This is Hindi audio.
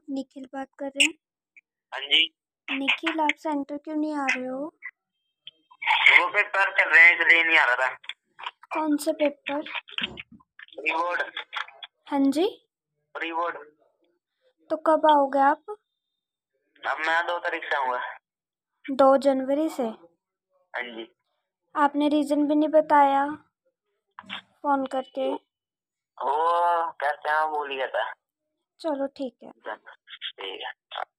निखिल बात कर रहे हैं। हाँ जी। निखिल, आप सेंटर क्यों नहीं आ रहे हो? वो पेपर चल रहे हैं इसलिए नहीं आ रहा था। कौन से पेपर? Pre board. हाँ जी, प्री बोर्ड। तो कब आओगे आप? अब मैं 2 तारीख से आऊँगा। 2 जनवरी से? हाँ जी। आपने रीज़न भी नहीं बताया फ़ोन करके। वो कहते हैं भूल गया था। चलो ठीक है। ठीक है।